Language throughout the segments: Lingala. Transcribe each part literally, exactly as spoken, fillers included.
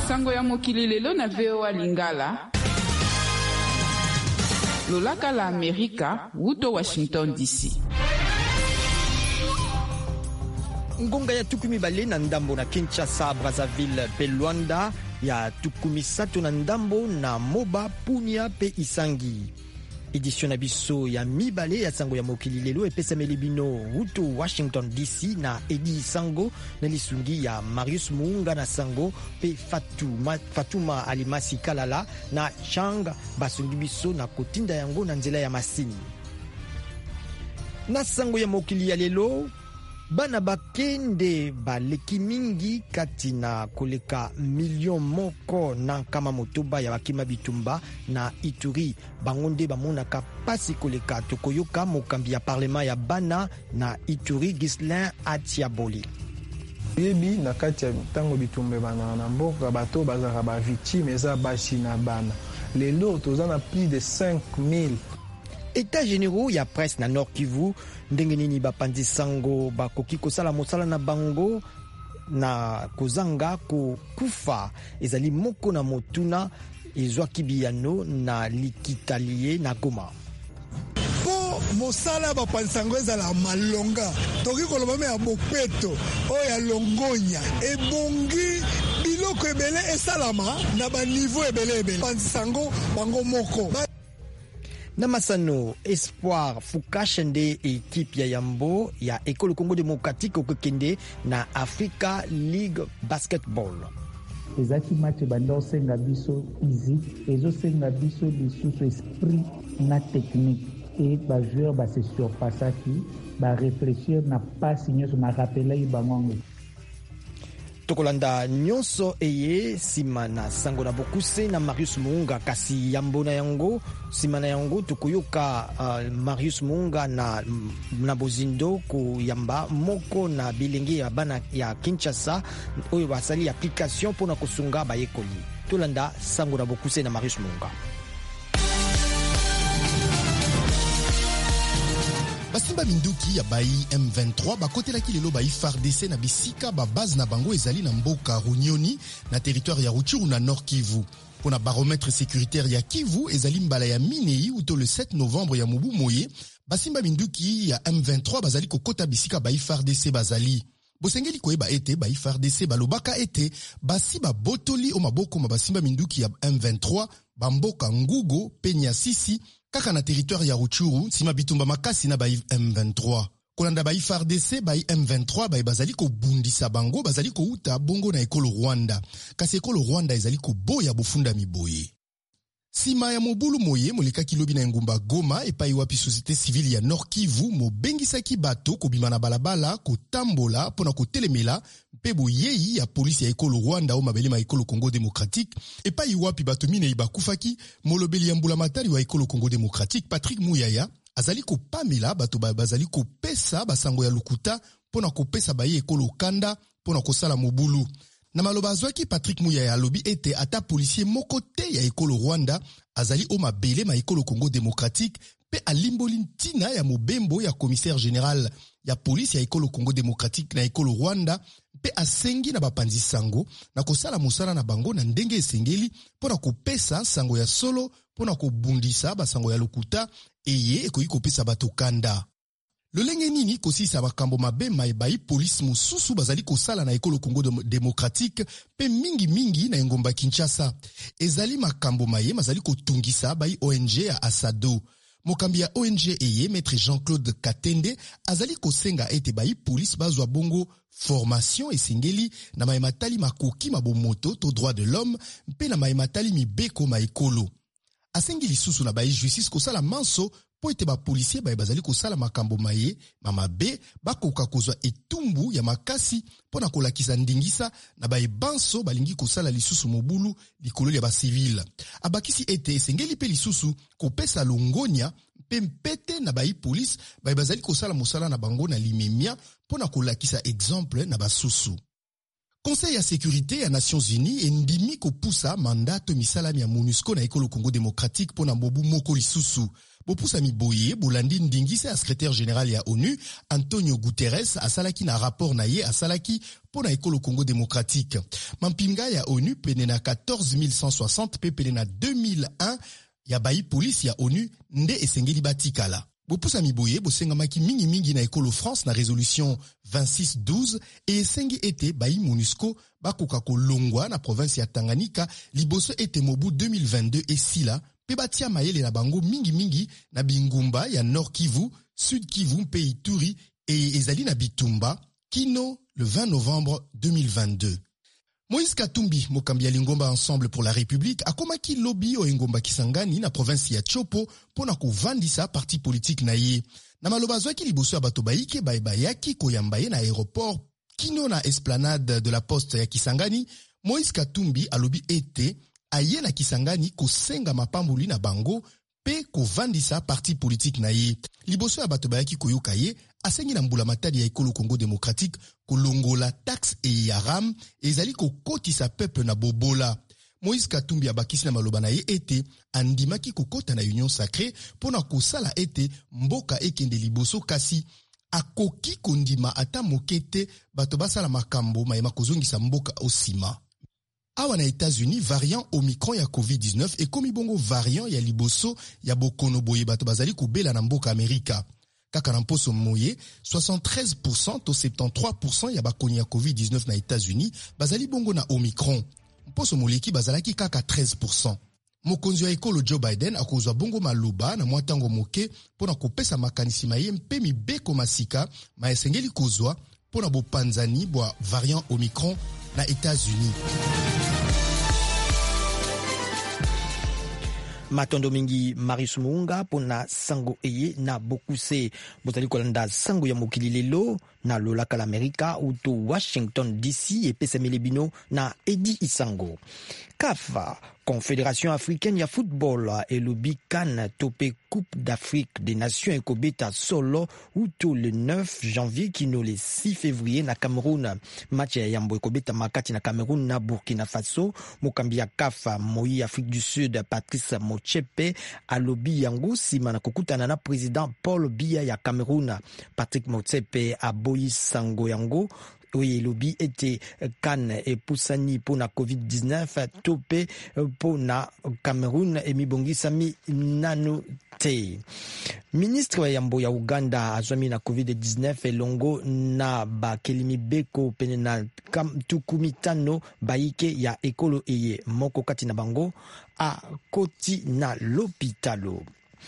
sango ya mokili lelo na V O A Lingala. Lolaka la Amerika, wuto Washington D C. Ngonga ya tukumi bale na ndambo na Kinshasa, Brazzaville pe Luanda, ya tukumi sato na ndambo na Moba, Punia pe Isangi. Edition na biso ya mibale ya sango ya mokili lelo epesa melibino wuto Washington D C na Edi Sango na lisungi ya Marius Muunga na sango pe Fatuma, Fatuma Alimasi Kalala na Chang basungi biso na kotinda yango na nzela ya masini. Na sango ya mokili ya lelo, bana bakende baleki mingi kati na koleka million moko na kama motoba ya bakima bitumba na Ituri. Bangonde bamonaka pasi koleka tokoyoka mokambi ya parlement ya bana na Ituri Gislin Atiaboli. Yebi na kati ya tango bitumbe bana na mboka bato bazaka ba victime eza basi na bana. Lelo tozana plus de cinq mille. États généraux ya presse na Nord Kivu ndenge nini bapanzi sango bakoki kosala mosala na bango na kozanga ko kufa ezali moko na motuna ezwaki biyano na likitalie na Goma. Po mosala bapanzi sango ezala malonga toki koloba me ya bopeto o ya longonya ebongi biloko ebele esalama na ba niveau ebele ebele panzi sango bango moko. Na Masano, Espoir Fukashende équipe ya Yambo ya École Congo Démocratique okokende na Africa League Basketball. Ezaki match bando senga biso easy, ezo senga biso lisusu esprit na technique et ba joueur ba se surpassaki, ba réfléchir na passe nyonso na rappeler bangongo. Tokolanda nyonso eye sima na sango na bokuse na Marius Muunga kasi yambo na yango sima na yango tukuyoka uh, Marius Muunga na, na bozindo ku yamba moko na bilingi ya bana ya Kinshasa oyo basali application pona kosunga bayekoli. Tolanda sango na bokuse na Marius Muunga. Basimba minduki ya bai M vingt-trois bakotelaki lelo bai F A R D C na bisika ba base na bango ezali na mboka Runyoni na territoire ya Rutshuru na Nord Kivu. Pona baromètre sécuritaire ya Kivu ezali mbala ya Minei uto le sept novembre ya mubu moye, basimba minduki ya M vingt-trois bazali kokota bisika bai F A R D C bazali. Bosengeli koyeba ete bai F A R D C balobaka ete basi ba botoli o maboko ma basimba minduki ya M vingt-trois bamboka Ngugo Penya Sisi kaka na territoire ya Rutshuru sima bitumba makasi na bai M vingt-trois. Kolanda bai F A R D C bai M vingt-trois bai bazali ko bundisa bango bazali ko uta bongo na ekolo Rwanda. Kasi ekolo Rwanda ezali ko boya bofunda miboye. Sima ya mobulu moye moleka kilobi na ngumba Goma epai wapi société civile ya Nord Kivu mo bengisaki bato ko bimana balabala ko tambola pona ko telemela pebo yeyi ya polisi ya ekolo Rwanda o mabele ma ekolo Congo démocratique epai wapi bato mine ibakufaki molobeli ya mbula matari wa ekolo Congo démocratique Patrick Muyaya azali ko pamela bato bazali ko pesa basango ya lukuta pona ko pesa baye ekolo kanda pona ko sala mobulu. Na maloba azwaki Patrick Muyaya alobi ete ata policier moko te ya ekolo Rwanda azali o mabele ma ekolo Congo démocratique pe alimboli ntina ya mobembo ya commissaire général ya police ya ekolo Congo démocratique na ekolo Rwanda pe asengi na bapanzi sango na kosala musala na bango na ndenge esengeli pona kopesa sango ya solo pona kobundisa basango ya lokuta eye ekoki kopesa bato kanda. Lolenge nini kosisa bakambo mabe maibai police mususu bazali kosala na ekolo Congo démocratique pe mingi mingi na ngomba Kinshasa. Ezali makambo maye mazali kotungisa bai O N G ya Asado. Mokambi ya O N G eye maître Jean-Claude Katende azali kosenga ete bai police bazwa bongo formation esengeli na maimatali makoki mabomoto to droit de l'homme pe na maimatali mibeko maekolo. Asengi lisusu na bai justice kosala manso po ete ba policier ba bazali kosala makambo maye mama be bakoka kozwa etumbu ya makasi pona kolakisa ndingisa na ba ebanso balingi kosala lisusu mobulu likolo ya ba civil. Abakisi ete esengeli pe lisusu kopesa longonya pe mpete na ba police ba bazali kosala mosala na bango na limemia pona kolakisa exemple na basusu. Conseil ya sécurité ya Nations Unies endimi kopusa mandato misalami ya MONUSCO na ekolo Congo démocratique pona mbobu moko lisusu. Bopusa miboye bolandi ndingise ya secrétaire général ya ONU Antonio Guterres asalaki na rapport na ye asalaki pona ekolo Congo démocratique. Mampinga ya ONU pene na quatorze mille cent soixante pe pene na deux mille un ya bayi police ya ONU nde esengeli batikala. Bopusa miboye bosengamaki mingi mingi na ekolo France na résolution vingt-six douze et esengi ete bayi MONUSCO bakoka kolongwa na province ya Tanganyika liboso ete mobu deux mille vingt-deux esila pe batia mayele na bango mingi mingi na bingumba ya Nord Kivu, Sud Kivu mpe Ituri et ezali na Bitumba kino le vingt novembre deux mille vingt-deux. Moïse Katumbi, mokambi ya Lingomba Ensemble pour la République, akomaki lobby o Ngomba Kisangani na province ya Chopo pona kovandisa parti politique na ye. Na maloba zwaki liboso ya bato baike bayaki koyamba ye na aéroport kino na esplanade de la poste ya Kisangani, Moïse Katumbi alobi ete aye na Kisangani kosenga mapambuli na bango pe kovandisa parti politique na ye. Liboso ya bato bayaki koyoka ye, asengi na mbula matadi ya ekolo Congo démocratique kolongola taxe e yaram ezali kokotisa peuple na bobola. Moïse Katumbi abakisi na maloba na ye ete andimaki kokota na union sacrée pona kosala ete mboka ekende liboso kasi akoki kondima ata mokete bato basala makambo mayema kozongisa mboka osima. Awa na États-Unis, variant Omicron ya covid dix-neuf ekomi bongo variant ya liboso ya bokono boye bato bazali kubela na mboka Amerika. Kaka na mposo moye, soixante-treize pour cent to soixante-treize pour cent ya bakoni ya covid dix-neuf na États-Unis bazali bongo na Omicron. Mposo moleki bazalaki kaka treize pour cent. Mokonzi ya ekolo Joe Biden akozwa bongo maloba na mwatango moke pona kopesa makanisi maye mpe mibeko masika ma esengeli kozwa pona bopanzani bwa variant Omicron na États-Unis. Matondo mingi Marius Muunga pona sango eye na bokuse bozali kolanda sango ya mokili lelo na lolaka l'Amerika uto Washington D C et pesemele bino na Edi Isango. C A F, Confédération africaine ya football elobi CAN topé Coupe d'Afrique des Nations ekobeta solo uto le neuf janvier kino le six février na Cameroun. Match ya yambo ekobeta makati na Cameroun na Burkina Faso. Mokambi ya C A F Moi Afrique du Sud Patrice Motsepe alobi yango sima na kokutana na président Paul Biya ya Cameroun. Patrick Motsepe aboyi sango yango oui, lobby était CAN et Poussani pour la covid dix-neuf, topé pour la Cameroun et Mibongi Sami Nano Te. Ministre Yambo ya Uganda azwami na covid dix-neuf et longo na ba kelimi beko penena kam tukumitano baike ya ekolo eye moko kati na bango a koti na l'hôpitalo.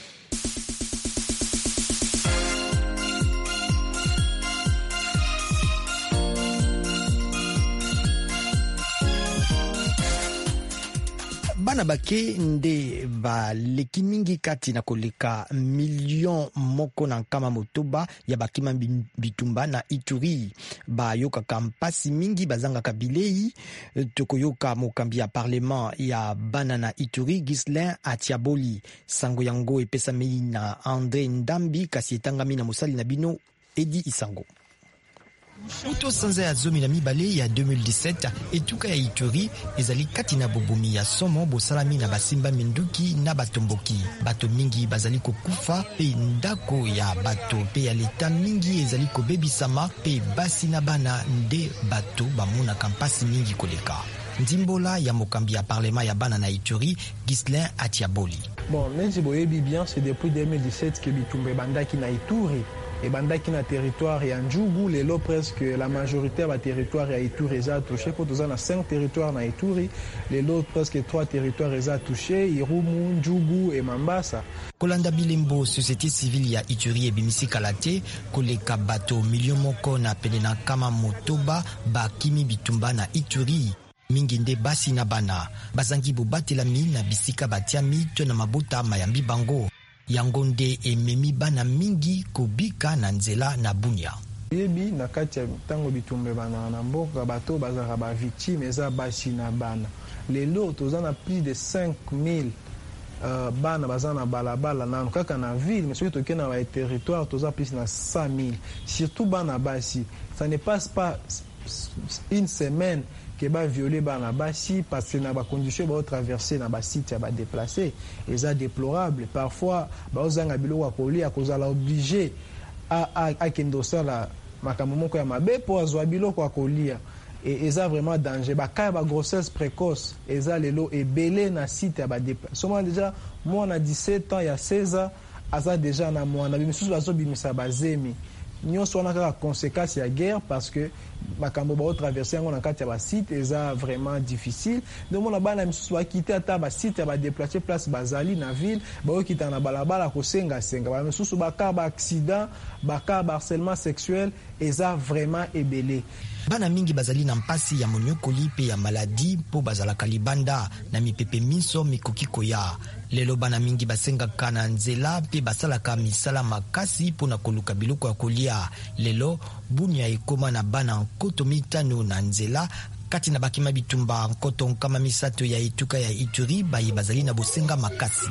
Bana bake nde ba leki mingi kati na koleka million moko na nkama motoba ya bakima bitumba na Ituri. Ba yoka kampasi mingi bazanga kabilei tokoyoka mokambi ya parlement ya bana na Ituri Ghislain Atiaboli. Sango yango epesa mei na André Ndambi kasi etangami na mosali na bino Edi Isango. Uto sanza ya zomi na mibale ya deux mille dix-sept etuka ya Ituri ezali kati na bobomi ya somo bosalami na basimba minduki na batomboki. Bato mingi bazali kokufa pe ndako ya bato pe ya leta mingi ezali kobebisama pe basi na bana nde bato bamuna kampasi mingi koleka. Ndimbola ya mokambi ya parlement ya bana na Ituri Ghislain Atiaboli. Bon, nezi boyebi bien, c'est depuis deux mille dix-sept que bitumbe bandaki na Ituri. Et bandaki na territoire ya Ndjougou, lelo presque la majorité va territoire ya Ituri eza touché. Pour tous na cinq territoires na Ituri, lelo presque trois territoires eza touché, Irumu, Ndjougou et Mambasa. Kolanda Bilembo, société civile ya Ituri ebimisi kalate, koleka bato million moko na pene na kama motoba ba kimi bitumba na Ituri. Mingi nde basi na bana, bazangi bobatelami na bisika batiami to na mabota mayambi bango. Yango nde ememi bana mingi kobika na nzela na bunya. Yebi na kati ya tango bitumbe bana na mboka bato bazaka ba victime eza basi na bana. Lelo tozana plus de cinq mille uh, bana bazana balabala na kaka na ville mais surtout que na territoire toza plus na cent mille. Surtout bana basi, ça ne passe pas une semaine que ba violer bana basi parce que na ba condition ba traverser na ba site ba déplacer et ça déplorable. Parfois ba ozanga biloko kolia kozala obligé à à à kendosa la makambo moko ya mabe po azwa biloko kolia et ça vraiment danger. Ba ka ba grossesse précoce et ça lelo ebelé na site ba déplacer. Seulement déjà moi on a dix-sept ans, il y a seize ans, asa déjà na moi na bimisusu bazo bimisa bazemi. Nous sommes en conséquence de la guerre parce que makambo ba traverser on kati ya site et ça vraiment difficile. Donc on a ba na soit quitter ata ba site ba déplacer place bazali na ville ba okita na balabala ko senga senga ba misusu ba ka ba accident ba ka ba harcèlement sexuel et ça vraiment ebelé. Bana mingi bazali na mpasi ya monyokoli pe ya maladi po bazala kalibanda na mipepe miso mikoki koya. Lelo bana mingi basenga kana nzela pe basalaka misala makasi pona koluka biloko ya kolia. Lelo bunya ekoma na bana nkoto mitano na nzela kati na bakima bitumba nkoto nkama misato ya Ituka ya Ituri bayi bazali na bosenga makasi.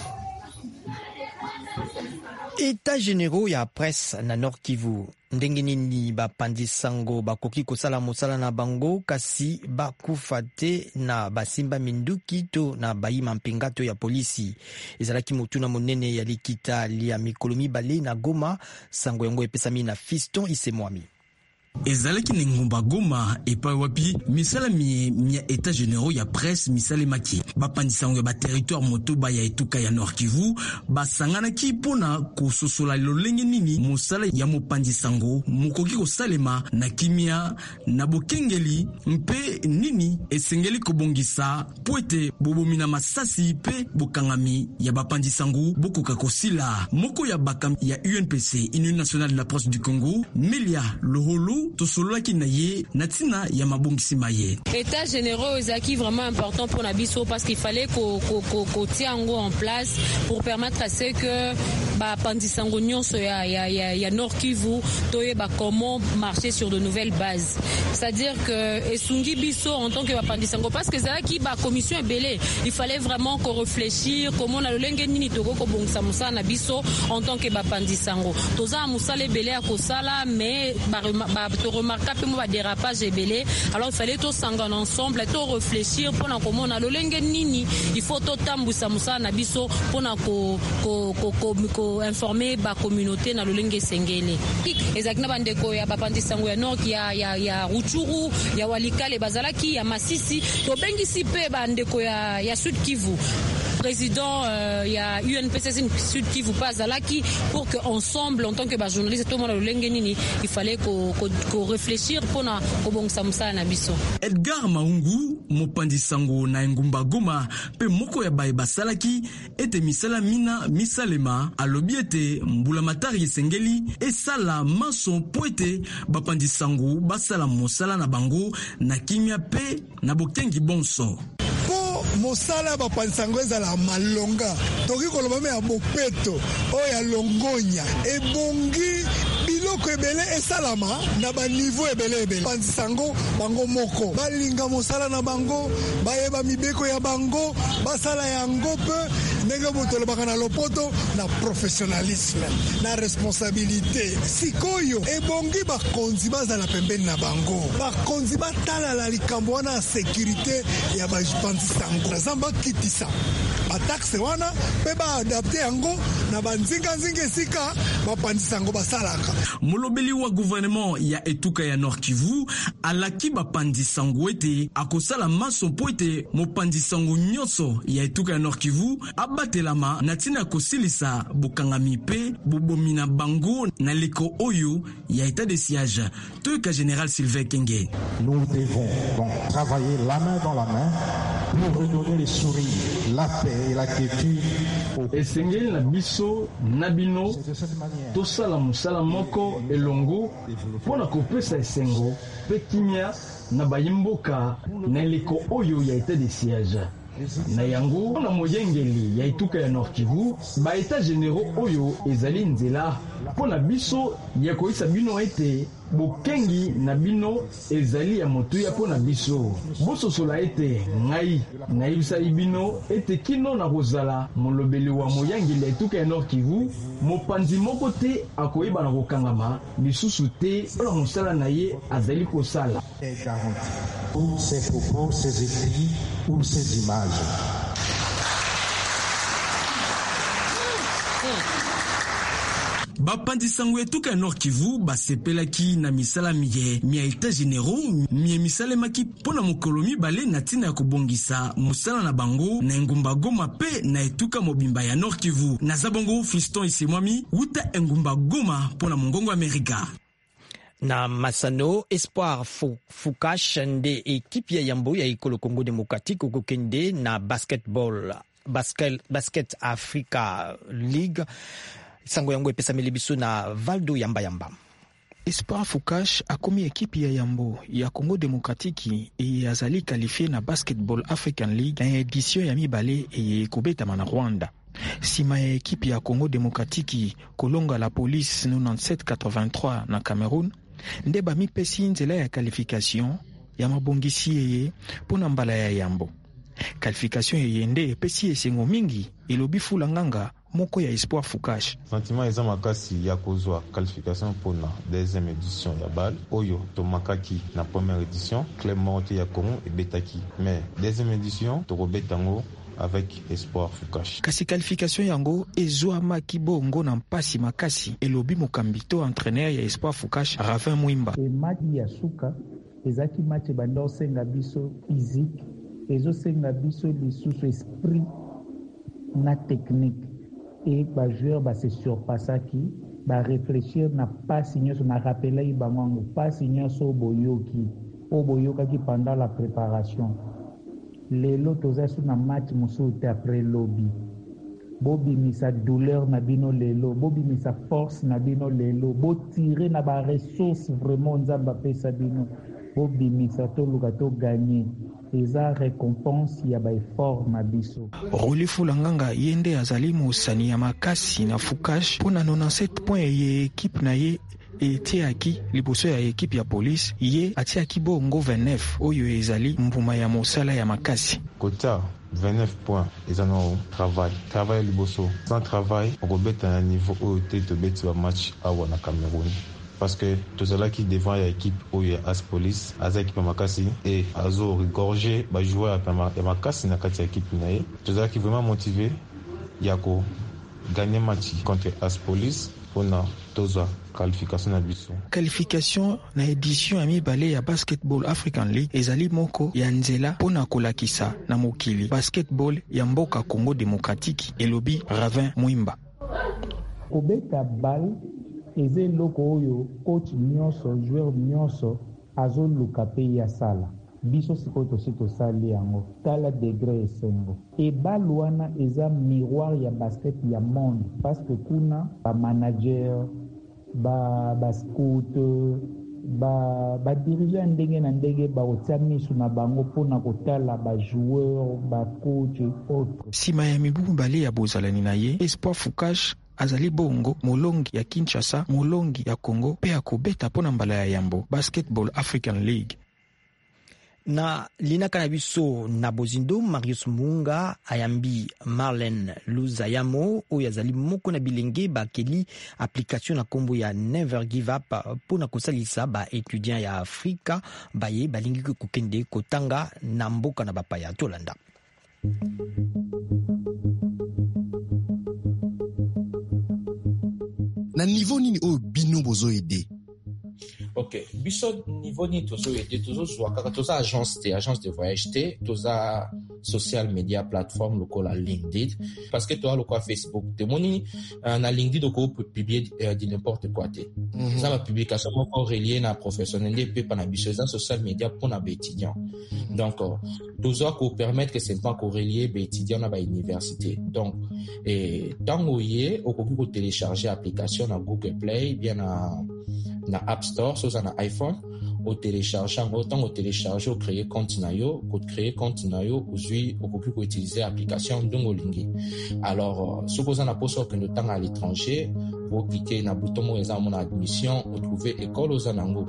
États généraux ya presse na Nord Kivu ndenge nini bapandisango bakoki kosala mosala na bango kasi bakufa te na basimba minduki to na bayima mpingato ya polisi. Ezalaki motuna monene ya likita lia mikolo mibale na Goma. Sango yango epesami na Fiston Isemwami. Ezalaki ngumba Goma epa wapi misala mi mia état généraux ya presse misale maki bapandisango ba territoire motoba ya Ituka ya Nord Kivu basangana ki pona kososola lolenge nini mosala ya mopandisango mukoki kosalema na kimia na bokengeli mpe nini esengeli kobongisa poete bobomina masasi pe bokangami ya bapandisango bokoka kosila moko ya bakam ya U N P C Union nationale de la presse du Congo Melia Loholo tosolaki na ye natina ya mabongisi maye. État généraux ezaki vraiment important pour Nabiso parce qu'il fallait qu'on qu'on qu'on tienne en place pour permettre à ce que ba pandisango nyonso ya ya ya ya Nord Kivu toye ba comment marcher sur de nouvelles bases. C'est-à-dire que esungi biso en tant que ba pandisango parce que ça qui ba commission ebelé, il fallait vraiment qu'on réfléchir comment na lolenge nini toko ko bongisa musala na biso en tant que ba pandisango. Toza musala ebelé a kosala mais ba te remarquer peu moi dérapage ebelé. Alors il fallait tous s'engager ensemble et tout réfléchir pour na comment na lolenge nini il faut tout tambusa musala na biso pour na ko ko ko ko informer ba communauté na lolenge sengele. Ezakina bandeko ya bapandisango ya Nord ya ya ya Ruchuru ya Walikale bazalaki ya Masisi to bengisi pe bandeko ya ya Sud Kivu. Président euh, il y a U N P C Sud Kivu Pazalaki pour que ensemble en tant que ba journaliste tout le monde lolenge nini il fallait qu'on qu'on réfléchir pour na kobongisa musala na biso. Edgar Maungu mopandisango na ngumba Goma pe moko ya baye basalaki ete misala mina misalema alobi ete mbula matari sengeli esala maso poete bapandisango basala mosala na bango na kimia pe na bokengi bonso. Mosala bapandisango ezala malonga toki koloba me ya bopeto o ya longonya ebongi biloko ebele esalama na ba niveau ebele ebele pandisango bango moko balinga mosala na bango bayeba mibeko ya bango basala yango pe ndenge botolo bakana lopoto na professionnalisme na responsabilité sikoyo ebongi bakonzi bazala pembeni na bango bakonzi batala la likambo wana ya sécurité ya bapandisango zamba kitisa bataxe wana pe ba adapte yango na banzinga nzinga esika bapandisango basalaka. Molobeli wa gouvernement ya Etuka ya Nord Kivu alaki bapandisango ete akosala maso po ete mopandisango nyonso ya Etuka ya Nord Kivu abatelama na tina kosilisa bokangami pe bobomina bango na leko oyo ya état de siège. Toyoka général Sylvain Kenge. Nous devons donc travailler la main dans la main pour redonner les sourires, la paix et la quiétude. Esengeli na biso nabino tosala musala moko elongo pona kopesa esengo pe kimia na bayimboka na leko oyo ya état de siège. Na yango na moyengeli ya Ituka ya Nord Kivu ba état généraux oyo ezali nzela pona biso ya koisa bino ete bokengi na bino ezali ya motuya mpo na biso. Bososola ete ngai nayebisaki bino ete kino na kozala molobeli wa moyangeli ya etuka ya Nord Kivu, mopanzi moko te akoyeba na kokangama lisusu te mpona mosala na ye azali kosala. Ou ses propos, ses écrits ou ses images. bapandisango etuka ya Nord Kivu basepelaki na misala miye mia états généraux mie misalemaki mpona mokolo mibale na ntina ya kobongisa mosala na bango na engumba Goma pe na etuka mobimba ya Nord Kivu. Naza bongo Fiston Isemwami wuta engumba Goma mpona mongongo Amerika. Na Masano, Espoir Fukash nde ekipe ya Yambo ya ikolo Congo Démocratique kokende na basketball basket, basket Africa League. Sango yango epesa melebiso na Valdo Yamba Yamba. Espoir Fukash akomi ekipe ya Yambo ya Congo Démocratique e azali qualifié na Basketball African League na édition ya mibale e kobetama na Rwanda. Sima ya ekipe ya Congo Démocratique kolonga la police quatre-vingt-dix-sept quatre-vingt-trois na Cameroun, nde bamipesi nzela ya qualification ya mabongisi yeye pona mbala ya Yambo. Qualification yeye nde epesi esengo mingi elobi fula nganga moko ya Espoir Fukash. Sentiment eza makasi ya kozwa qualification pona deuxième édition ya bal oyo tomakaki na première édition Clément ya Congo ebetaki, mais deuxième édition tokobetango avec Espoir Fukash. Kasi qualification yango ezwa makibongo na mpasi makasi elobi mokambito entraîneur ya Espoir Fukash Ravin Mwimba. E madi ya suka ezaki match bando senga biso physique ezo senga biso lisusu esprit na technique et ba joueur ba se surpassaki ba réfléchir na pasi nyonso na rappeler bango pasi nyonso boyoki oboyokaki pendant la préparation. Lelo toza su na match mosusu après lobby. Bobi misa douleur na bino lelo, bobi misa force na bino lelo, bo tirer na ba ressources vraiment nzamba pesa bino. Bobi misa to luka to gagner. Eza récompense ya ba effort na biso. Rolifu Langanga yende azali mosani ya makasi na Fukash pona quatre-vingt-dix-sept points ye équipe na ye etiaki liboso ya ekipe ya police ye atiaki bongo vingt-neuf oyo ezali mbuma ya mosala ya makasi. Kota vingt-neuf points ezano travail travail liboso sans travail okobeta na niveau oyo te tobeti ba match awa na Cameroun. Parce que tout cela qui devant l'équipe où il y a As Police, As équipe Makasi et Azo regorgé, bah jouer à Makasi na kati équipe nae. Tout cela qui vraiment motivé, Yako gagner match contre As Police pour na toza qualification na biso. Qualification na édition ami balé ya Basketball African League ezali moko ya nzela pona kolakisa na mokili basketball ya mboka Congo Démocratique elobi Ravin Mwimba. Obeta bal eze loko oyo coach nyonso joueur nyonso azoluka pe ya sala biso siko tosi tosali yango tala degré esengo ebal wana eza miroir ya basket ya monde parce que kuna ba manager ba ba scout ba ba dirigeant ndenge na ndenge ba otia misu na bango pona kotala ba joueur ba coach autre. Sima ya mibu bale ya bozalani na ye Espoir Fukash azali bongo molongi ya Kinshasa, molongi ya Congo pe akobeta pona mbala ya Yambo Basketball African League. Na linaka na biso na bozindo Marius Munga ayambi Marlene Luzayamo oyo azali moko na bilenge bakeli application na kombo ya Never Give Up pona kosalisa ba étudiant ya Afrika baye balingi kokende kotanga na mboka na bapaya tolanda. Na niveau nini oyo bino bozo ede? Ok, biso niveau ni tozo ede tozo zwa kaka toza agence te agence de voyage te toza social media platform lokola LinkedIn parce que toi lokola Facebook te moni uh, na LinkedIn doko publier uh, di n'importe quoi te mm -hmm. Ça ma publication moko relié na professionnel pe pa na biso za social media pour na ba étudiant mm -hmm. donc uh, tozo ko permettre que c'est pas ko relié ba étudiant na ba université donc et tango yé okoki ko télécharger application na Google Play bien na na App Store so na iPhone au télécharger autant au télécharger au créer compte na yo au créer compte na yo aujourd'hui au peut utiliser application Dongolingi alors ce qu'on a posé que nous temps à l'étranger pour cliquer na bouton mo eza mon admission ou trouver école aux anango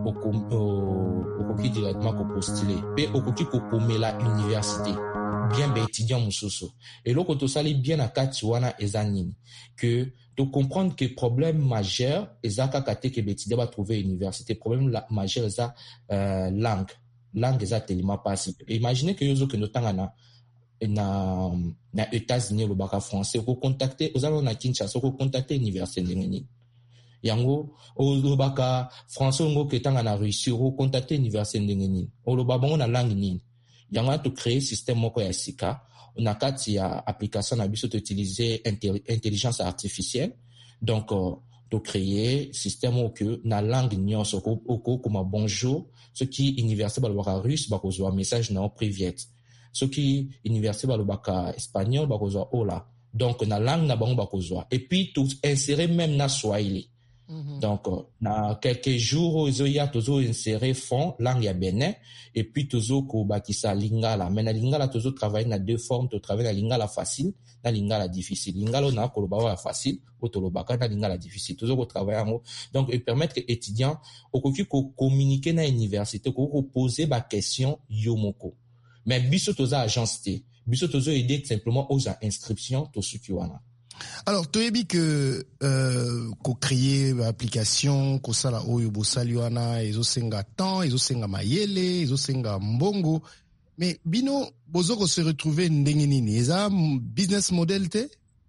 au qui directement ko postuler pe au qui ko komela université bien be étudiant mususu et loko to sali bien na kati wana eza nini que de comprendre que problème majeur ezaka kate ke étudiant va trouver université problème la, majeur eza euh, langue langue eza tellement passé imaginez que yozo que notanga na na na États-Unis le baka français ko contacter ozalo na Kinshasa ko contacter université ndengeni yango o baka français ngo ke tanga na Russie ko contacter université ndengeni o lo babongo na langue nini yango to créer système moko ya sika na kati ya application na biso to utiliser intelligence artificielle donc uh, to créer système au que na langue nyonso ko ko comme bonjour ce qui université balobaka russe bakozwa message na privé ce qui université balobaka espagnol bakozwa hola donc na langue na bango bakozwa et puis tout insérer même na swahili. Mm-hmm. Donc uh, na quelques jours ils ont toujours inséré fond langue ya Bénin et puis toujours ko bakisa lingala mais na lingala toujours travailler na deux formes to travailler na lingala facile na lingala difficile lingala na ko ba facile ou to lobaka na lingala difficile toujours ko travailler en donc et permettre que étudiants okoki ko communiquer na université ko ko poser ba question yomoko mais biso toza agence te biso tozo aider simplement aux inscriptions to sukiwana. Alors, tu as dit que euh, qu'on créer l'application, qu'on ça là oyo bosaliwana, ils ont senga temps, ils ont senga mayele, ils ont senga mbongo, mais bino bozo ko se retrouver ndengenini, eza business model te?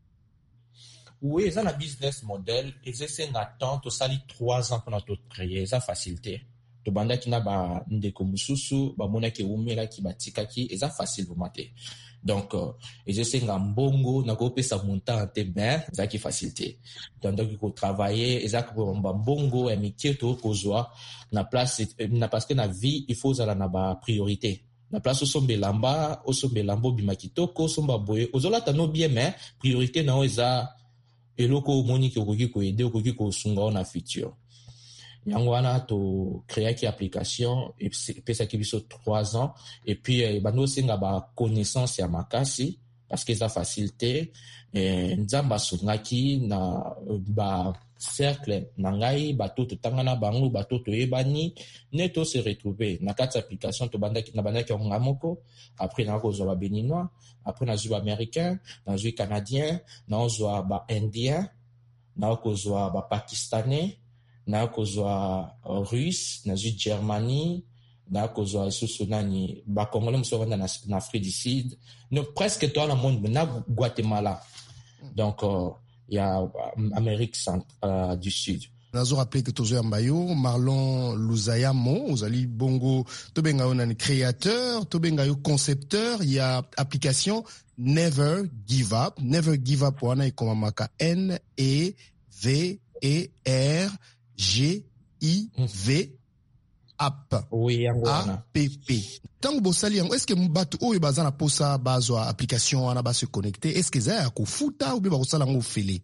Oui, eza na business model, ils ont senga temps, to sali trois ans pour tout créer, eza facilité. To banda kina ba ndeko mususu, ba mona ke umela ki batika ki, eza facile pour mater. Donc euh, et je sais ngambongo na ko pesa montant te ben ça qui facilité donc donc ko travailler et ça ko mbongo et métier to ko zoa na place na parce que na vie il faut ça na ba priorité na place au sombe lamba au sombe lambo bimakito ko somba boye ozola tano bien mais priorité na oza eloko moni ko ko ko aider ko ko sunga na futur yango wana to créer qui application et puis ça qui biso trois ans et puis bano singa ba connaissance ya makasi parce que ça facilité et nzamba sungaki na ba cercle nangai bato to tangana bango bato to ebani neto se retrouver na quatre application to banda na banda ki ngamoko après na ko zo ba béninois après na zo américain na zo canadien na zo ba indien na ko zo ba pakistanais na kozwa russe na zu Germanie na kozwa susu nani ba congolais muso vanda na, na Afrique du Sud no presque tout le monde na Guatemala donc il euh, y a Amérique centrale euh, du Sud. Nazo rappelé que tozo yambayo Marlon Luzayamo ozali bongo to benga ona ni créateur to benga yo concepteur il y a application Never Give Up Never Give Up wana ikomamaka N E V E R G I V app oui A P P tango bosali yango est-ce que mbatu oyo baza na posa bazwa application wana ba se connecter est-ce que za ya kofuta ou bien ba kosala ngo fele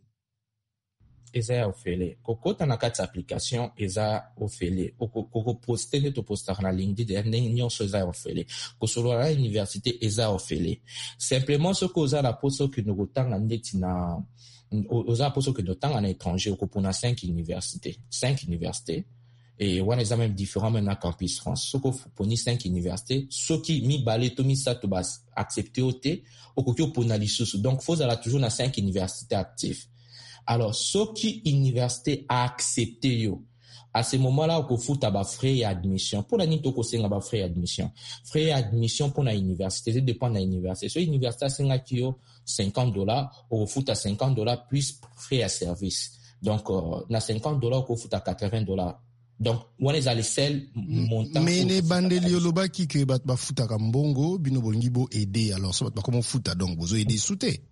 eza ya ofele kokota na kati application eza ofele koko poster ne to poster na LinkedIn nyonso eza ya ofele kosolo na université eza ofele simplement ce que za la poso que nous kotanga ndeti na aux apôtres que d'autant en étranger au pour cinq universités cinq universités et on est même différents même dans campus France ce qu'on pour ni cinq universités ce qui mi balé to mi ça to bas accepté au té au kokio pour na lisusu donc faut aller toujours dans cinq universités actives alors ce qui université a accepté yo à ce moment-là au fout à frais et admission pour la nito ko senga ba frais et admission frais et admission pour la université ça dépend de l'université so université senga kio cinquante dollars au fout à cinquante dollars plus frais à service donc euh, na cinquante dollars au fout à quatre-vingts dollars donc on est à l'échelle montant mais ne bandeli oloba ki ke bat ba futa ka mbongo bino bolingi bo aider alors so bat comment futa donc bozo aider souté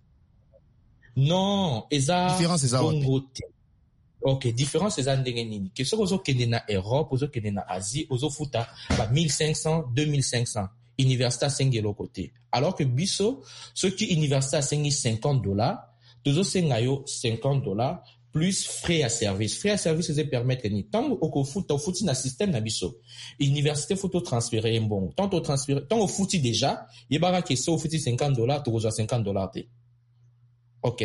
non eza différence eza bongo ok différence eza ndenge nini ke soko zo kende na Europe ozo kende na Asie ozo futa ba mille cinq cents deux mille cinq cents université sengelo côté alors que biso ceux qui université sengi cinquante dollars tozo sengayo cinquante dollars plus frais à service frais à service c'est permettre ni tant au futa au futi na système na biso université photo transférer bon tant au transférer tant au futi déjà yebara que so futi cinquante dollars tozo cinquante dollars té ok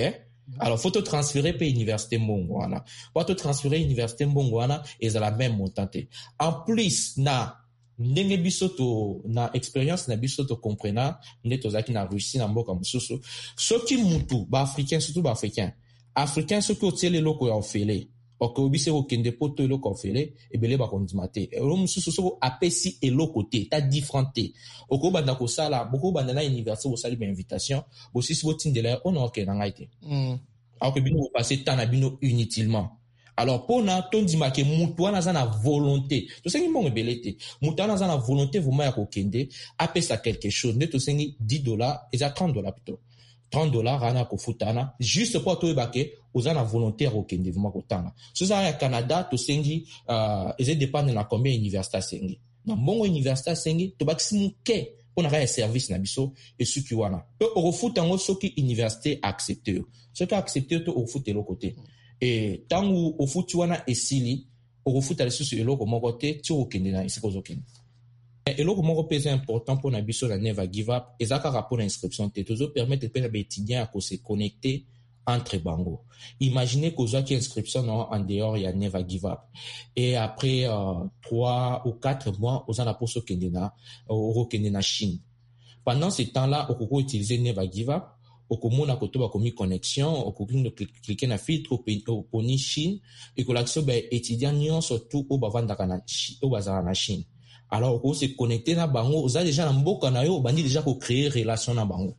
Alors, faut te transférer pour l'université Mbongwana. Pour te transférer l'université Mbongwana, et c'est la même montante. En plus, na, ndenge biso to, na expérience na biso to comprena, nde tozaki na Russie na mboka mususu. Soki mutu, ba africain, surtout ba africain. Africain, soki otiele loko ya ofele. Ok, obise okende poto eloko ofele, ebele ba kondimate. Elo mususu soko apesi eloko te, ta différenté. Oko banda ko sala, boko banda na université bo sali ba invitation, bo sisi bo tindela on ok na ngaite. Mm. Alors que bino vous passez temps na bino inutilement. Alors pour na ton dima ke mutu wana za na volonté. To sengi mo ebele te. Mutu wana za na volonté vous ma ya ko kende, apesa quelque chose, ne to sengi dix dollars et ça trente dollars plutôt. trente dollars ana ko futana juste pour to ebake ozana volontaire okende vuma kotana so ça ya Canada to sengi euh eze dépendre na combien université sengi na mbongo université sengi to bakisi muke pona ka service na biso et suki wana pe okofuta ngo soki université accepter soki accepter to okofuta le côté et tangu ofuti wana esili okofuta lesusu eloko moko te ti okende na isiko zokende. Et l'autre mot est important pour n'abisso la Never Give Up et ça rapport d'inscription te toujours permettre aux étudiants à se connecter entre bango. Imaginez qu'aux gens qui inscription en dehors il y a Never Give Up et après euh, trois ou quatre mois aux gens la poste au Kenya au Kenya Chine. Pendant ce temps-là, on peut utiliser Never Give Up. Au commun à côté commis connexion, au commun de cliquer na filtre au poni Chine et que l'action ben étudiants surtout au bavanda au bazar na Chine. Alors, on se connecter na bango, on a déjà mboka na yo, on bandi déjà ko créer relation na bango.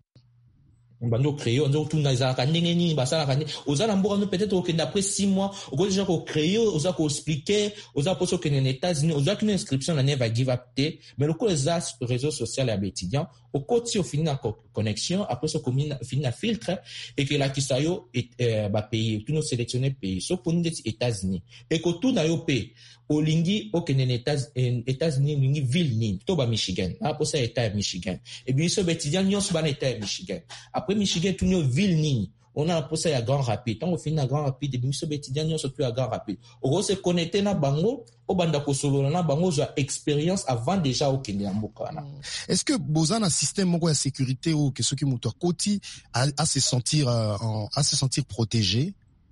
On bandi créer, on dit tout na za kanenge ni basala kanenge. On a mboka peut-être que d'après six mois, on a déjà ko créer, on a ko expliquer, on a poser que les États-Unis, on a une inscription na Never Give Up te, mais le coup les réseaux sociaux et étudiants, au côté au fini na connexion, après ce commune fini na filtre et que la kisayo est ba pays, tout nous sélectionner pays, sauf pour les États-Unis. Et que tout na yo pays au lingi au Kenya États-Unis lingi ville ni to ba Michigan après ça état Michigan et bien so étudiant nyon so ba état Michigan après Michigan tout nyon ville ni on a pour ça ya Grand Rapide tant on finit à Grand Rapide et bien so étudiant nyon so plus à Grand Rapide on se connecter na bango au banda ko solo na bango zo expérience avant déjà au Kenya mboka na. Est-ce que bozana système moko ya sécurité ou que ceux qui muto koti à, à se sentir euh, en, à se sentir protégé?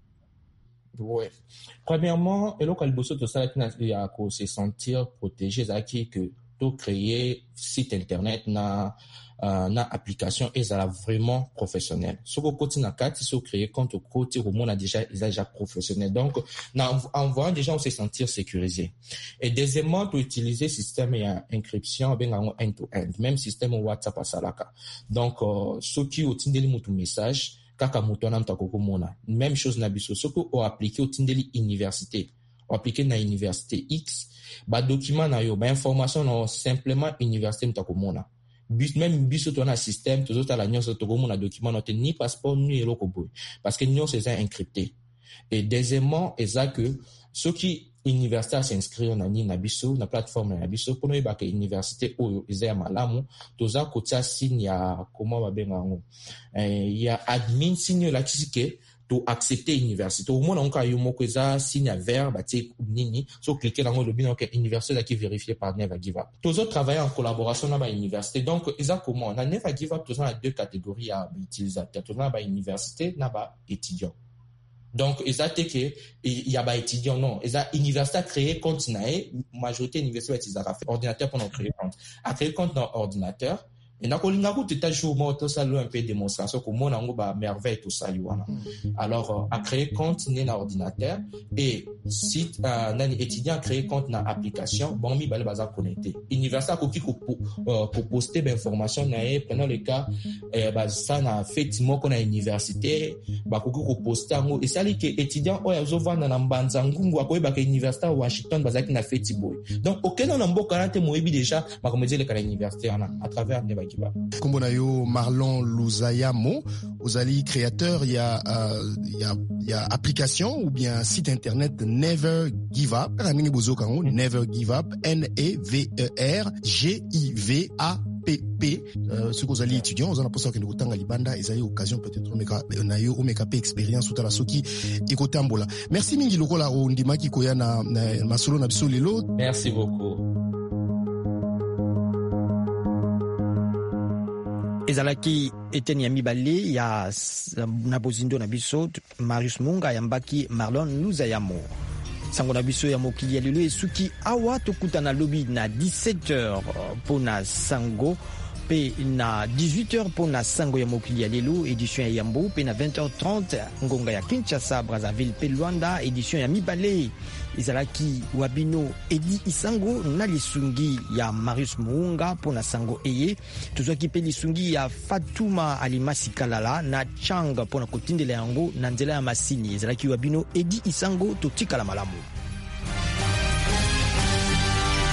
Ouais. Premièrement, et là, quand le tout ça, il y a qu'à se sentir protégé, c'est que tout créer site internet, na, euh, na application, et ça vraiment professionnel. Ce qu'on continue à quatre, c'est créer compte au côté où on a déjà, ils sont déjà professionnel. Donc, en voyant déjà, on se sentir sécurisé. Et deuxièmement, tu utiliser système et encryption, ben, end-to-end, même système WhatsApp à Salaka. Donc, euh, ceux qui utilisent le message, kaka mutu wana mtakoko mona même chose na biso soko o appliquer au tindeli université o appliquer na université X ba document na yo ba information na simplement université mtakoko mona bis même biso to na système to zota la nyonso to mona document no te ni passeport ni eloko boy parce que nyonso c'est encrypté et deuxièmement eza que ceux qui université s'inscrire na ni na biso na plateforme na biso pour nous ba que université oyo eza ya malamu toza kotia signe ya comment ba benga ngo eh ya admin signe la kisike to accepter université au moins on ka yo moko eza signe ya vert ba ti nini so cliquer dans le bino que université qui vérifié par Never Give Up tozo travailler en collaboration na ba université donc eza comment na Never Give Up toza na deux catégories à utilisateurs toza ba université na ba étudiant. Donc, ils ont été que, il y a pas étudiants, non. Ils ont, université a créé compte nae, majorité université ils ont fait ordinateur pour nous créer compte. A créé compte dans ordinateur. Et n'a qu'on n'a qu'on tout à jour, moi, tout ça, là, un peu démonstration, comme moi, on a merveille, tout ça, yuana. Alors, a créé compte, né dans ordinateur, et si, euh, nan étudiant a créé compte dans application, bon, mi, bah, le bazar connecté. Université a coquille, pour, euh, pour poster, ben, information, nae, prenant le cas, euh, bah, ça, n'a fait, moi, qu'on a université, bah, coquille, pour poster, et ça, les étudiants, oh, ils ont vu dans l'ambanzangungu, à quoi, bah, université à Washington, bah, ça, qui n'a fait tiboy. Donc, aucun n'a pas quarante, moi, déjà, bah, comme dire, le université, à travers, Kombo na yo Marlon Luzayamo, ozali créateur, il y a euh, il y a il y a application ou bien site internet Never Give Up. Ramini bozo kango Never Give Up, N E V E R G I V A P P. Euh, ce que vous allez étudiants, vous en avez que nous tanga libanda, ils avez occasion peut-être na yo omeka pe expérience tout à la soki ikotambola. Merci mingi lokola o ndima ki koya na masolo na biso lelo. Merci beaucoup. ezalaki eteni ya mibale ya na bozindo na biso Marius Munga yambaki Marlon Luzayamo. Sango na biso ya mokili ya lelo esuki awa tokutana lobi na dix-sept heures pona sango pe na dix-huit heures pona sango ya mokili ya lelo édition ya Yambo pe na vingt heures trente ngonga ya Kinshasa Brazzaville pe Luanda édition ya mibale izalaki wabino Edi Isango na lisungi ya Marius Muunga pona sango eye tozwaki pe lisungi ya Fatuma Alimasi Kalala na Changa pona kotindela yango na nzela ya masini izalaki wabino Edi Isango totikala malamu.